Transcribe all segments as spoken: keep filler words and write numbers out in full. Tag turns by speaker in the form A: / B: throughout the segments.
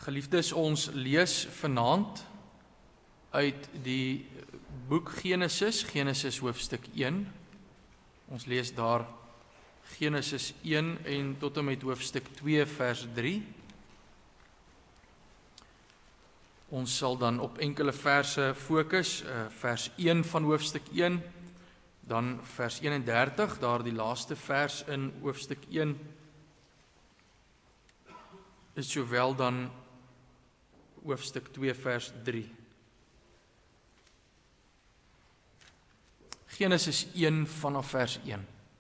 A: Geliefdes, ons lees vanaand uit die boek Genesis, Genesis hoofstuk een. Ons lees daar Genesis een en tot en met hoofstuk twee vers drie. Ons sal dan op enkele verse fokus, vers een van hoofstuk een, dan vers eenendertig, daar die laaste vers in hoofstuk een, is sowel dan hoofstuk twee vers drie. Genesis een vanaf vers een.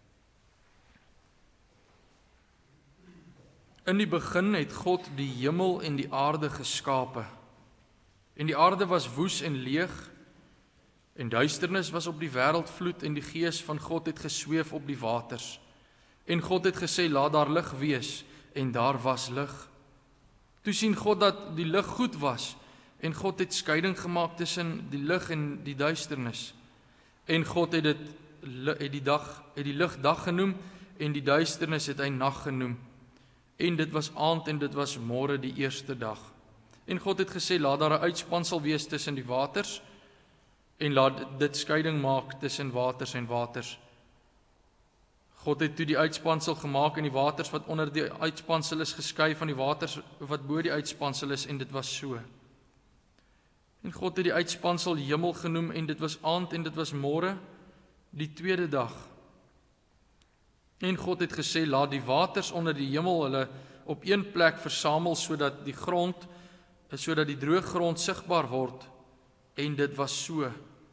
A: In die begin het God die hemel en die aarde geskape. En die aarde was woes en leeg, en duisternis was op die wêreldvloed, en die gees van God het gesweef op die waters. En God het gesê, laat daar lig wees, en daar was lig. Toe sien God dat die lig goed was, en God het skeiding gemaak tussen die lig en die duisternis. En God het, dit, het, die dag, het die lig dag genoem, en die duisternis het hy nag genoem. En dit was aand en dit was môre die eerste dag. En God het gesê, laat daar 'n uitspansel wees tussen die waters, en laat dit skeiding maak tussen waters en waters. God het toe die uitspansel gemaak, en die waters wat onder die uitspansel is geskei van die waters wat bo die uitspansel is, en dit was so. En God het die uitspansel hemel genoem, en dit was aand en dit was môre die tweede dag. En God het gesê, laat die waters onder die hemel hulle op een plek versamel, sodat die grond, sodat die droë grond sigbaar word, en dit was so.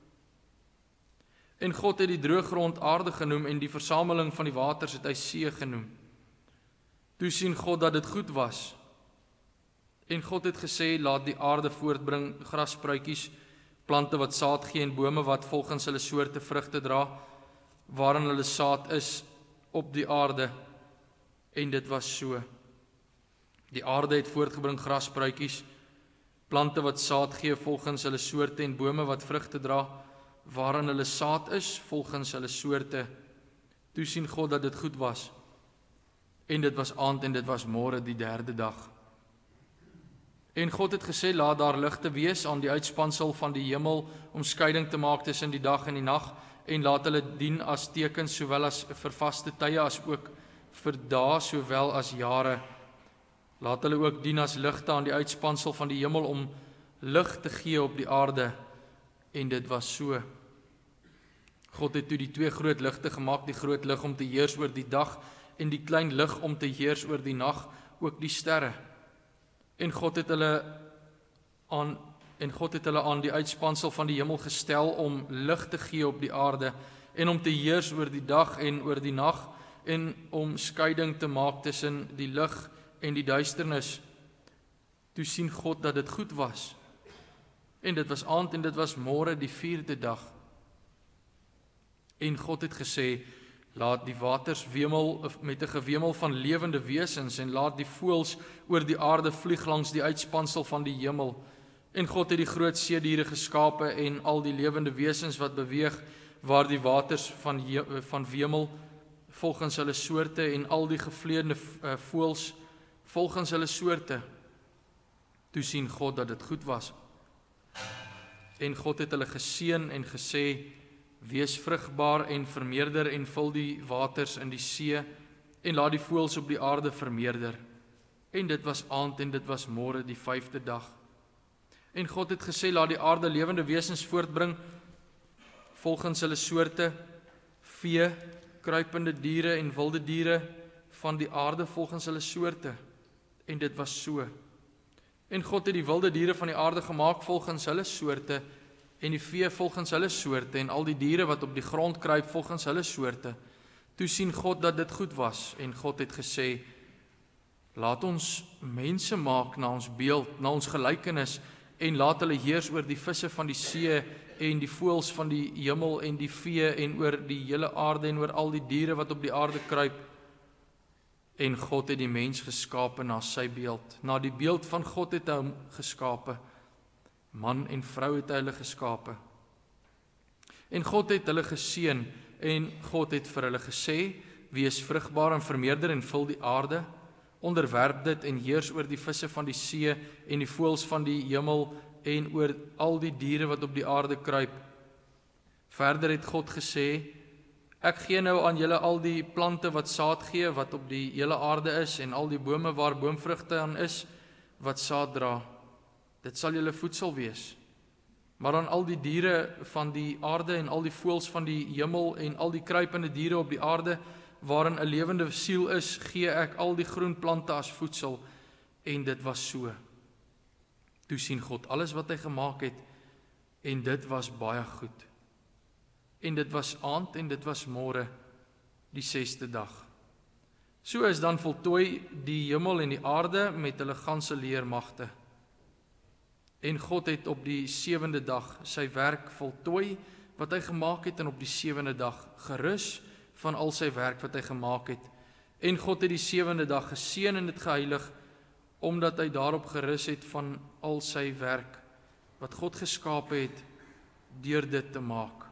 A: En God het die droë grond aarde genoem, en die versameling van die waters het hy see genoem. Toe sien God dat dit goed was. En God het gesê, laat die aarde voortbring graspruitjies, plante wat saad gee, en bome wat volgens hulle soorte vrugte dra, waarin hulle saad is op die aarde. En dit was so. Die aarde het voortgebring graspruitjies, plante wat saad gee volgens hulle soorte, en bome wat vrugte dra, waarin hulle saad is volgens hulle soorte. Toe sien God dat dit goed was. En dit was aand en dit was môre die derde dag. En God het gesê, laat daar ligte wees aan die uitspansel van die hemel, om skeiding te maak tussen die dag en die nag, en laat hulle dien as tekens, sowel as vir vaste tye, as ook vir dae, sowel as jare. Laat hulle ook dien as ligte aan die uitspansel van die hemel, om lig te gee op die aarde. En dit was so. God het toe die twee groot ligte gemaak, die groot lig om te heers oor die dag, en die klein lig om te heers oor die nag, ook die sterre. En God het hulle aan en God het hulle aan die uitspansel van die hemel gestel om lig te gee op die aarde, en om te heers oor die dag en oor die nag, en om skeiding te maak tussen die lig en die duisternis. Toe sien God dat dit goed was. En dit was aand en dit was môre die vierde dag. En God het gesê, laat die waters wemel met 'n gewemel van lewende wesens, en laat die voëls oor die aarde vlieg langs die uitspansel van die hemel. En God het die groot seediere geskape en al die lewende wesens wat beweeg waar die waters van, van wemel volgens hulle soorte, en al die gevleende voëls volgens hulle soorte. Toe sien God dat dit goed was. En God het hulle geseën en gesê, wees vrugbaar en vermeerder, en vul die waters in die see, en laat die voëls op die aarde vermeerder. En dit was aand en dit was môre die vyfde dag. En God het gesê, laat die aarde lewende wesens voortbring, volgens hulle soorte, vee, kruipende diere en wilde diere van die aarde volgens hulle soorte. En dit was so. En God het die wilde diere van die aarde gemaak volgens hulle soorte, en die vee volgens hulle soorte, en al die diere wat op die grond kruip volgens hulle soorte. Toe sien God dat dit goed was, en God het gesê, laat ons mense maak na ons beeld, na ons gelykenis, en laat hulle heers oor die visse van die see, en die voëls van die hemel, en die vee, en oor die hele aarde, en oor al die diere wat op die aarde kruip. En God het die mens geskape na sy beeld. Na die beeld van God het hy hom geskape. Man en vrou het hy hulle geskape. En God het hulle geseën, en God het vir hulle gesê, wees vrugbaar en vermeerder en vul die aarde, onderwerp dit en heers oor die visse van die see en die voëls van die hemel en oor al die diere wat op die aarde kruip. Verder het God gesê, ek gee nou aan julle al die plante wat saad gee, wat op die hele aarde is, en al die bome waar boomvrugte aan is, wat saad dra. Dit sal julle voedsel wees. Maar aan al die diere van die aarde en al die voëls van die hemel en al die kruipende diere op die aarde, waarin 'n lewende siel is, gee ek al die groen plante as voedsel. En dit was so. Toe sien God alles wat hy gemaak het, en dit was baie goed. En dit was aand en dit was môre, die sesde dag. So is dan voltooi die hemel en die aarde met hulle ganse leermagte. En God het op die sewende dag sy werk voltooi wat hy gemaak het, en op die sewende dag gerus van al sy werk wat hy gemaak het. En God het die sewende dag geseën en dit geheilig, omdat hy daarop gerus het van al sy werk wat God geskape het deur dit te maak.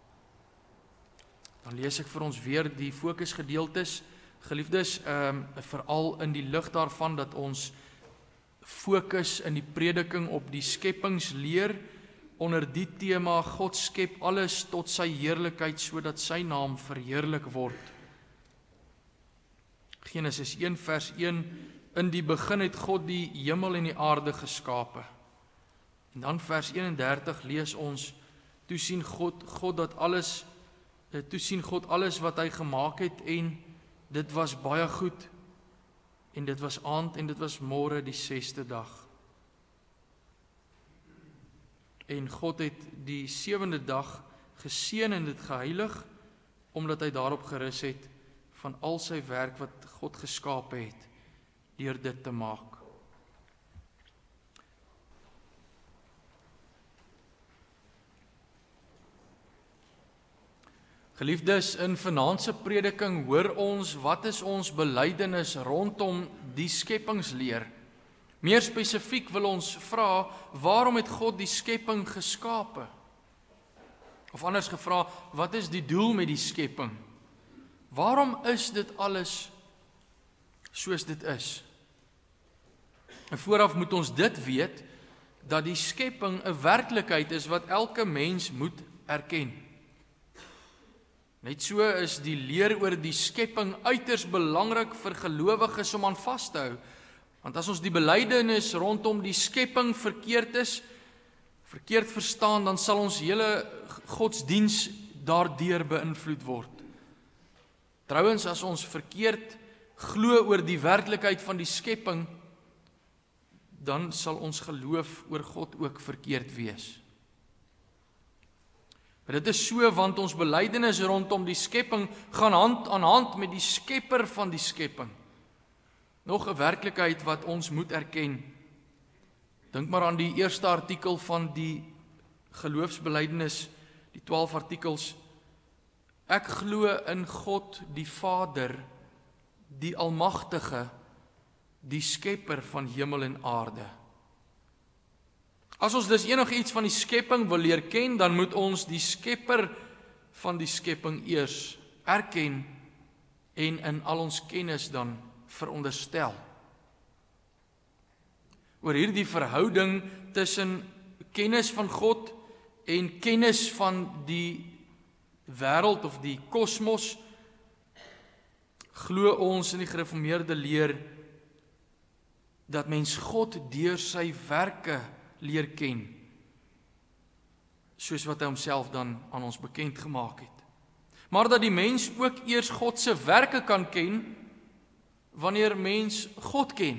A: Dan lees ek vir ons weer die fokusgedeeltes. Geliefdes, um, veral in die lig daarvan dat ons fokus in die prediking op die skepingsleer onder die tema God skep alles tot sy heerlikheid sodat sy naam verheerlik word. Genesis een vers een, in die begin het God die hemel en die aarde geskape. En dan vers eenendertig lees ons, toe sien God, God dat alles, toe sien God alles wat hy gemaak het en dit was baie goed. En dit was aand en dit was môre die sesde dag. En God het die sewende dag geseën en dit geheilig, omdat hy daarop gerus het van al sy werk wat God geskape het, deur dit te maak. Geliefdes, in vanaand se prediking hoor ons wat is ons belydenis rondom die skepingsleer. Meer spesifiek wil ons vra, waarom het God die skepping geskape? Of anders gevra, wat is die doel met die skepping? Waarom is dit alles soos dit is? En vooraf moet ons dit weet, dat die skepping 'n werklikheid is wat elke mens moet erken. Net so is die leer oor die skepping uiters belangrik vir gelowiges om aan vas te hou. Want as ons die belydenis rondom die skepping verkeerd is, verkeerd verstaan, dan sal ons hele godsdiens daardeur beïnvloed word. Trouwens, as ons verkeerd glo oor die werklikheid van die skepping, dan sal ons geloof oor God ook verkeerd wees. Maar dit is so, want ons belydenis rondom die skepping gaan hand aan hand met die skepper van die skepping. Nog 'n werklikheid wat ons moet erken. Dink maar aan die eerste artikel van die geloofsbelydenis, die twaalf artikels. Ek glo in God die Vader, die Almagtige, die skepper van hemel en aarde. As ons dus enigiets van die skepping wil leer ken, dan moet ons die skepper van die skepping eers erken en in al ons kennis dan veronderstel. Oor hierdie verhouding tussen kennis van God en kennis van die wêreld of die kosmos, glo ons in die gereformeerde leer dat mens God deur sy werke leer ken, soos wat hy homself dan aan ons bekend gemaak het. Maar dat die mens ook eers God se werke kan ken, wanneer mens God ken.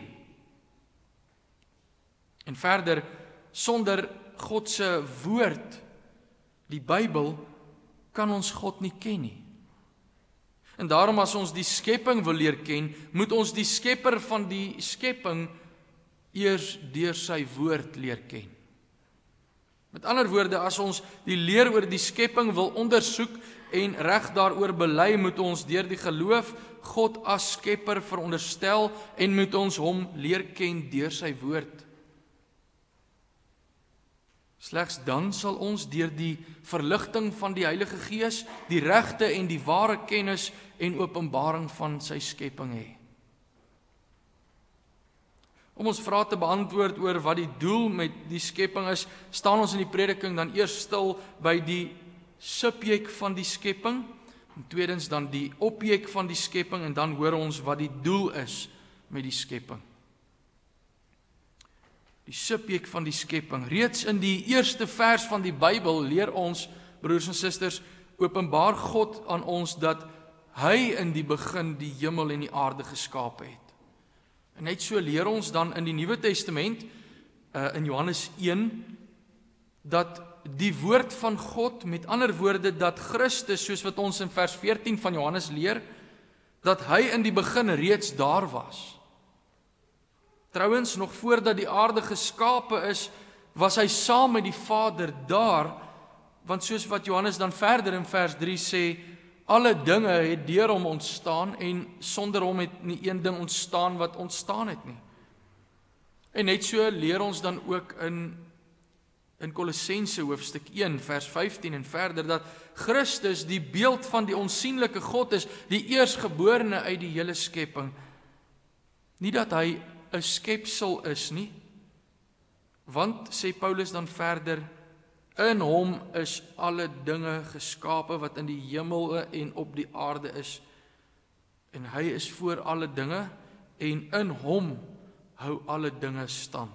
A: En verder, sonder God se woord, die Bybel, kan ons God nie ken nie. En daarom as ons die skepping wil leer ken, moet ons die skepper van die skepping eers deur sy woord leer ken. Met ander woorde, as ons die leer oor die skepping wil ondersoek en reg daaroor bely, moet ons deur die geloof God as skepper veronderstel en moet ons hom leer ken deur sy woord. Slegs dan sal ons deur die verligting van die Heilige Gees die regte en die ware kennis en openbaring van sy skepping hê. Om ons vrae te beantwoord oor wat die doel met die skepping is, staan ons in die prediking dan eers stil by die subjek van die skepping, en tweedens dan die objek van die skepping, en dan hoor ons wat die doel is met die skepping. Die subjek van die skepping. Reeds in die eerste vers van die Bybel leer ons, broers en susters, openbaar God aan ons dat hy in die begin die hemel en die aarde geskape het. En net so leer ons dan in die Nuwe Testament, uh, in Johannes een, dat die woord van God, met ander woorde, dat Christus, soos wat ons in vers veertien van Johannes leer, dat hy in die begin reeds daar was. Trouwens, nog voordat die aarde geskape is, was hy saam met die Vader daar, want soos wat Johannes dan verder in vers drie sê, alle dinge het deur hom ontstaan, en sonder hom het nie een ding ontstaan wat ontstaan het nie. En net so leer ons dan ook in, in Kolossense hoofstuk een, vers vyftien en verder, dat Christus die beeld van die onsienlike God is, die eersgeborene uit die hele skepping. Nie dat hy 'n skepsel is nie, want, sê Paulus dan verder, in hom is alle dinge geskape wat in die hemel en op die aarde is, en hy is voor alle dinge, en in hom hou alle dinge stand.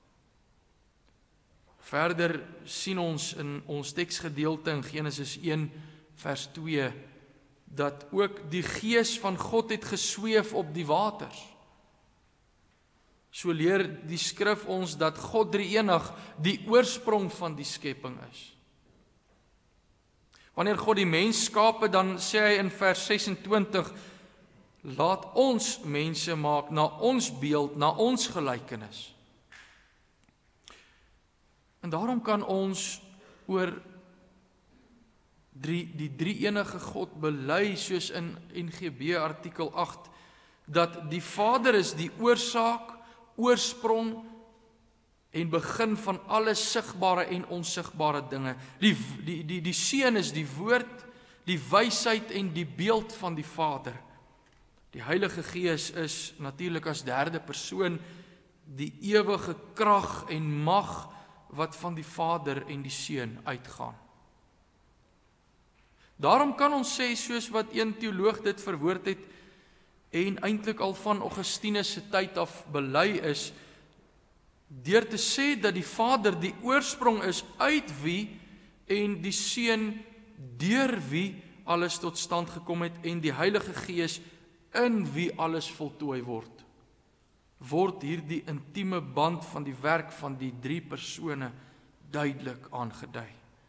A: Verder sien ons in ons teksgedeelte in Genesis een vers twee, dat ook die Gees van God het gesweef op die waters. So leer die skrif ons dat God drie-enig die oorsprong van die skepping is. Wanneer God die mens skape, dan sê hy in vers sesentwintig, laat ons mense maak na ons beeld, na ons gelykenis. En daarom kan ons oor drie, die drie-enige God bely, soos in N G B artikel agt, dat die Vader is die oorsaak, oorsprong en begin van alle sigbare en onsigbare dinge. Die, die, die, die Seun is die woord, die wysheid en die beeld van die Vader. Die Heilige Gees is natuurlik as derde persoon die ewige krag en mag wat van die Vader en die Seun uitgaan. Daarom kan ons sê, soos wat een teoloog dit verwoord het, en eintlik al van Augustinus se tyd af bely is, deur te sê dat die Vader die oorsprong is uit wie en die Seun deur wie alles tot stand gekom het en die Heilige Gees in wie alles voltooi word, word hierdie intieme band van die werk van die drie persone duidelik aangedui.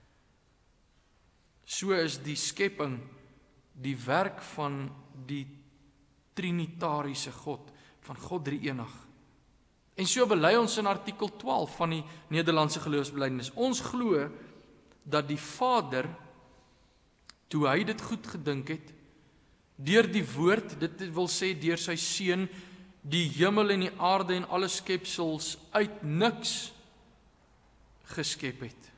A: So is die skepping die werk van die trinitariese God, van God drie-enig. En so bely ons in artikel twaalf van die Nederlandse geloofsbelijdenis. Ons glo dat die Vader, toe hy dit goed gedink het, deur die woord, dit wil sê deur sy Seun, die hemel en die aarde en alle skepsels uit niks geskep het.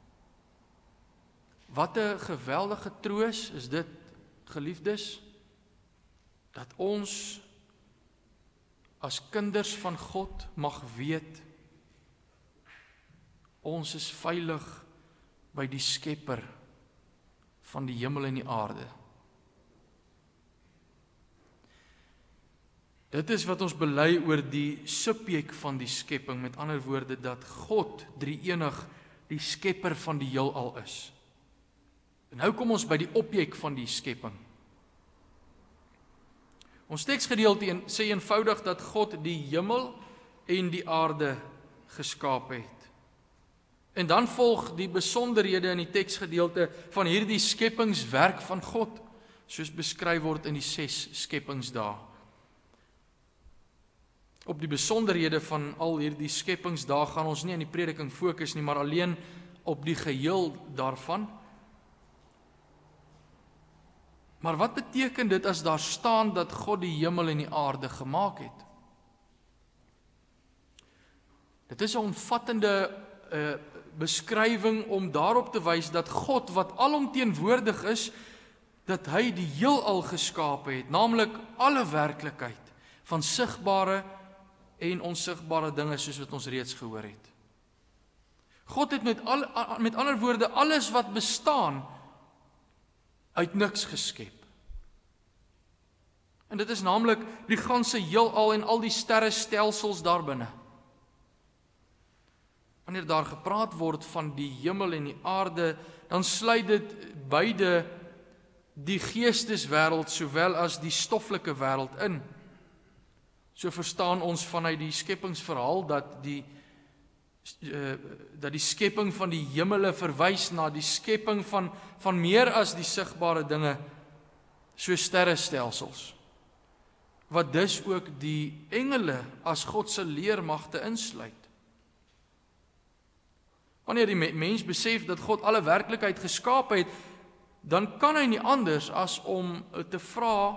A: Wat 'n geweldige troos is dit, geliefdes, dat ons as kinders van God mag weet, ons is veilig by die Skepper van die hemel en die aarde. Dit is wat ons bely oor die subjek van die skepping, met ander woorde dat God drie-enig die skepper van die heelal is. En nou kom ons by die objek van die skepping. Ons teksgedeelte sê eenvoudig dat God die hemel en die aarde geskaap het. En dan volg die besonderhede in die teksgedeelte van hierdie skepingswerk van God, soos beskryf word in die ses skepingsdae. Op die besonderhede van al hierdie skepingsdae gaan ons nie in die prediking fokus nie, maar alleen op die geheel daarvan. Maar wat beteken dit as daar staan dat God die hemel en die aarde gemaak het? Dit is 'n omvattende uh, beskrywing om daarop te wys dat God, wat alomteenwoordig is, dat hy die heelal geskape het, naamlik alle werklikheid, van sigbare en onsigbare dinge soos wat ons reeds gehoor het. God het met, al, met ander woorde alles wat bestaan uit niks geskep. En dit is naamlik die ganse heelal en al die sterrestelsels daarbinne. Wanneer daar gepraat word van die hemel en die aarde, dan sluit dit beide die geesteswêreld sowel as die stoffelike wêreld in. So verstaan ons vanuit die skepingsverhaal dat die uh, dat die skepping van die hemele verwys na die skepping van van meer as die sigbare dinge, so sterrestelsels. Wat dus ook die engele as God se leermagte insluit. Wanneer die mens besef dat God alle werklikheid geskaap het, dan kan hy nie anders as om te vra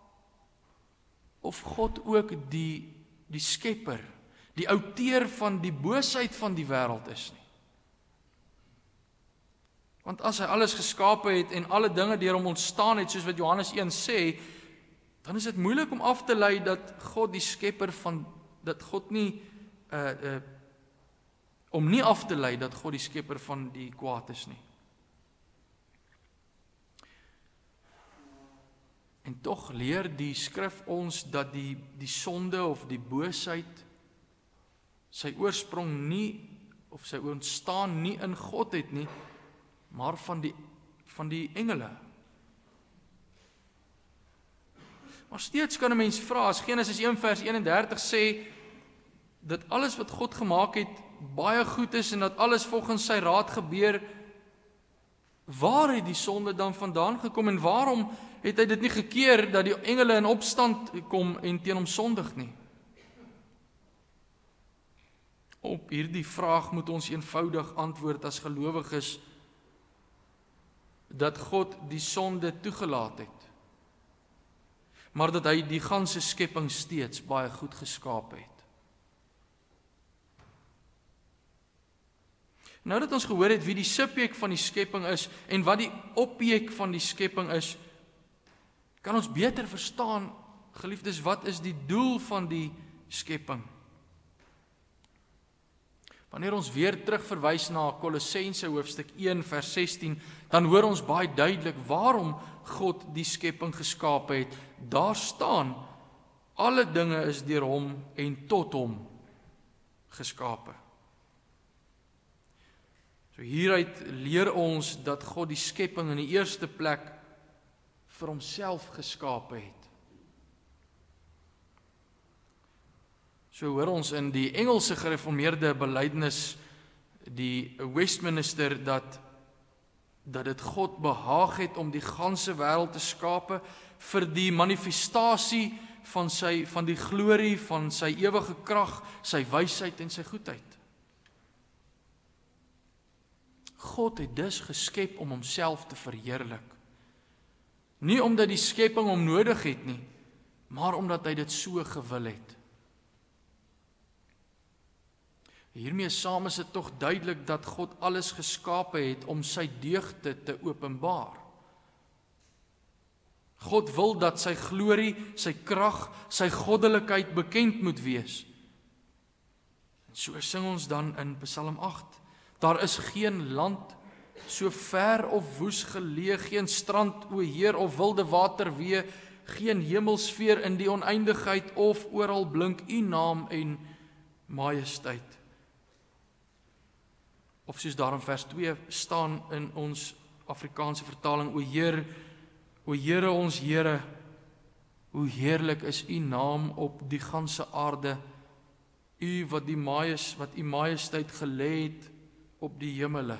A: of God ook die, die skepper, die outeur van die boosheid van die wêreld is nie. Want as hy alles geskaap het en alle dinge deur hom ontstaan het, soos wat Johannes een sê, dan is dit moeilik om af te lei dat God die skepper van, dat God nie, uh, uh, om nie af te lei dat God die skepper van die kwaad is nie. En tog leer die skrif ons dat die, die sonde of die boosheid sy oorsprong nie, of sy ontstaan nie in God het nie, maar van die, van die engele. Maar steeds kan 'n mens vra, as Genesis een vers eenendertig sê, dat alles wat God gemaak het, baie goed is, en dat alles volgens sy raad gebeur, waar het die sonde dan vandaan gekom, en waarom het hy dit nie gekeer, dat die engele in opstand kom, en teen hom sondig nie? Op hierdie vraag moet ons eenvoudig antwoord as gelowiges, dat God die sonde toegelaat het, maar dat hy die ganse skepping steeds baie goed geskaap het. Nou dat ons gehoor het wie die subjek van die skepping is, en wat die objek van die skepping is, kan ons beter verstaan, geliefdes, wat is die doel van die skepping? Wanneer ons weer terugverwys na Kolossense hoofstuk een vers sestien, dan hoor ons baie duidelik waarom God die skepping geskaap het. Daar staan, alle dinge is deur hom en tot hom geskape. So hieruit leer ons dat God die skepping in die eerste plek vir homself geskape het. So hoor ons in die Engelse gereformeerde belydenis, die Westminster, dat dat dit God behaag het om die ganse wêreld te skape vir die manifestasie van sy van die glorie van sy ewige krag, sy wysheid en sy goedheid. God het dus geskep om homself te verheerlik. Nie omdat die skepping hom nodig het nie, maar omdat hy dit so gewil het. Hiermee saam is dit tog duidelik dat God alles geskape het om sy deugde te openbaar. God wil dat sy glorie, sy krag, sy goddelikheid bekend moet wees. En so sing ons dan in Psalm agt. Daar is geen land so ver of woes geleë, geen strand, o Heer, of wilde water wee, geen hemelsfeer in die oneindigheid, of oral blink u naam en majesteit. Of soos daar in vers twee staan in ons Afrikaanse vertaling, o Heer, o Here ons Here, hoe heerlik is u naam op die ganse aarde, u wat die majes, wat u majesteit gelê het op die hemele.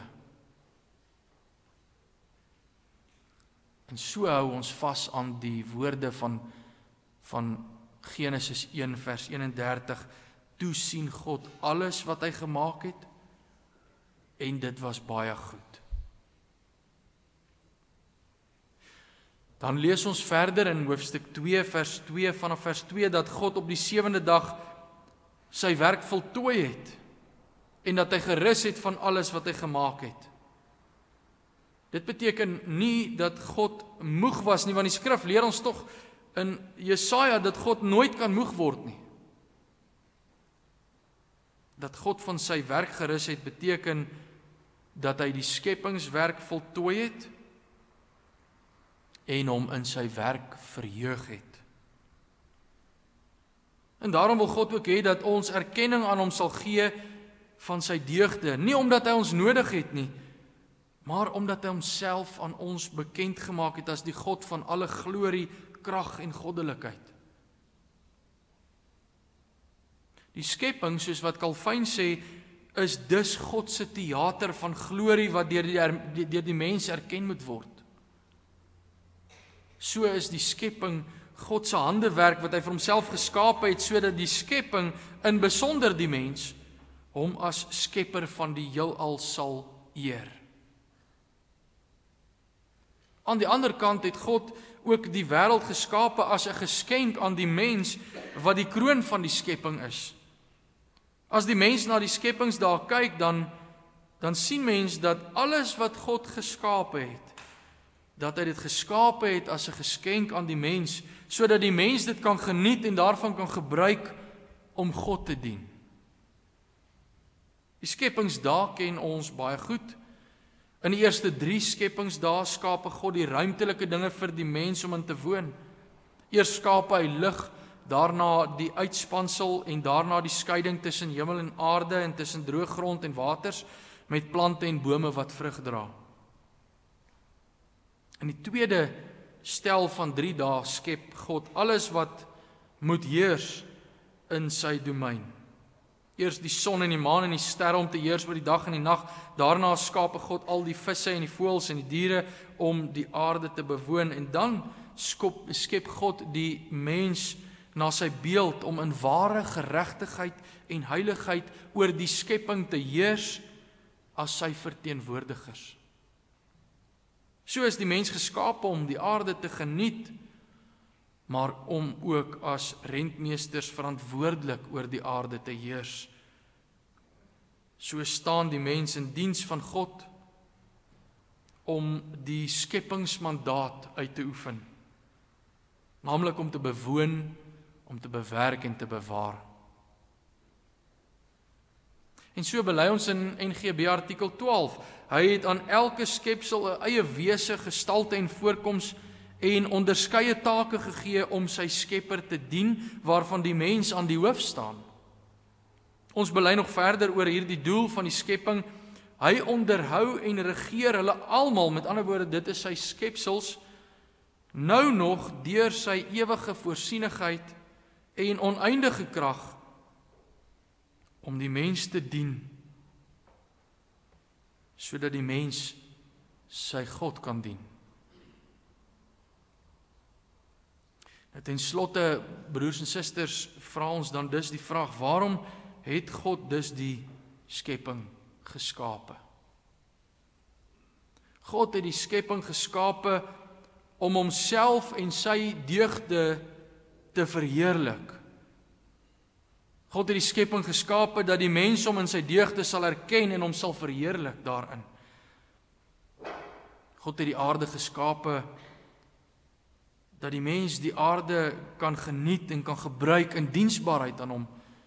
A: En so hou ons vas aan die woorde van, van Genesis een vers eenendertig, toe sien God alles wat hy gemaak het, en dit was baie goed. Dan lees ons verder in hoofstuk twee vers twee, vanaf vers twee, dat God op die sewende dag sy werk voltooi het, en dat hy gerus het van alles wat hy gemaak het. Dit beteken nie dat God moeg was nie, want die skrif leer ons tog in Jesaja dat God nooit kan moeg word nie. dat God van sy werk gerus het, beteken dat hy die skepingswerk voltooi het en hom in sy werk verheug het. En daarom wil God ook hê dat ons erkenning aan hom sal gee van sy deugde, nie omdat hy ons nodig het nie, maar omdat hy homself aan ons bekend gemaak het as die God van alle glorie, krag en goddelikheid. Die skepping, soos wat Calvin sê, is dus God se teater van glorie wat deur die, deur die mens erken moet word. So is die skepping God se handewerk wat hy vir homself geskaap het, sodat die skepping, in besonder die mens, hom as skepper van die heelal sal eer. Aan die ander kant het God ook die wêreld geskape as 'n geskenk aan die mens, wat die kroon van die skepping is. As die mens na die skepingsdae kyk, dan, dan sien mens dat alles wat God geskape het, dat hy dit geskape het as 'n geskenk aan die mens, sodat die mens dit kan geniet en daarvan kan gebruik om God te dien. Die skepingsdae ken ons baie goed. In die eerste drie skepingsdae skape God die ruimtelike dinge vir die mens om in te woon. Eers skape hy lig, daarna die uitspansel en daarna die skeiding tussen hemel en aarde en tussen droë grond en waters met plante en bome wat vrug dra. In die tweede stel van drie dae skep God alles wat moet heers in sy domein. Eers die son en die maan en die sterre om te heers oor die dag en die nag. Daarna skape God al die visse en die voëls en die diere om die aarde te bewoon. En dan skop, skep God die mens na sy beeld om in ware geregtigheid en heiligheid oor die skepping te heers as sy verteenwoordigers. So is die mens geskape om die aarde te geniet, maar om ook as rentmeesters verantwoordelik oor die aarde te heers. So staan die mens in diens van God om die skepingsmandaat uit te oefen, naamlik om te bewoon, om te bewerk en te bewaar. En so bely ons in N G B artikel twaalf, hy het aan elke skepsel 'n eie wese, gestalte en voorkoms en onderskeie take gegee om sy skepper te dien, waarvan die mens aan die hoof staan. Ons bely nog verder oor hierdie doel van die skepping. Hy onderhou en regeer hulle almal, met ander woorde, dit is sy skepsels, nou nog deur sy ewige voorsienigheid en oneindige krag om die mens te dien, sodat die mens sy God kan dien. Nou, ten slotte, broers en susters, vra ons dan dus die vraag, waarom het God dus die skepping geskape? God het die skepping geskape om homself en sy deugde te verheerlik. God het die skepping geskape dat die mens hom in sy deugde sal erken en hom sal verheerlik daarin. God het die aarde geskape dat die mens die aarde kan geniet en kan gebruik in diensbaarheid aan hom.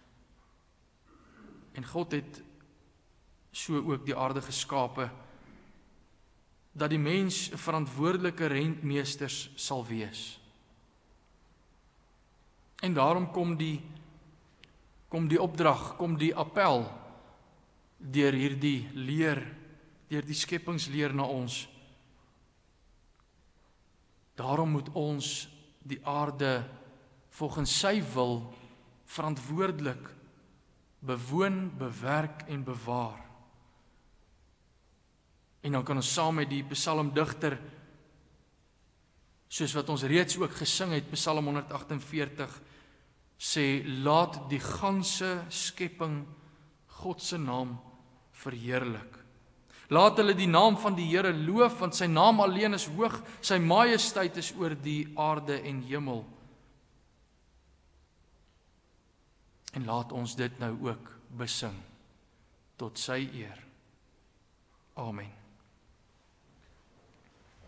A: En God het so ook die aarde geskape dat die mens verantwoordelike rentmeesters sal wees. En daarom kom die kom die opdrag, kom die appel deur hierdie leer, deur die skepingsleer na ons. Daarom moet ons die aarde volgens sy wil verantwoordelik bewoon, bewerk en bewaar. En dan kan ons saam met die psalmdigter, soos wat ons reeds ook gesing het, Psalm honderd agt en veertig, sê, laat die ganse skepping God se naam verheerlik. Laat hulle die naam van die Here loof, want sy naam alleen is hoog, sy majesteit is oor die aarde en hemel. En laat ons dit nou ook besing, tot sy eer. Amen.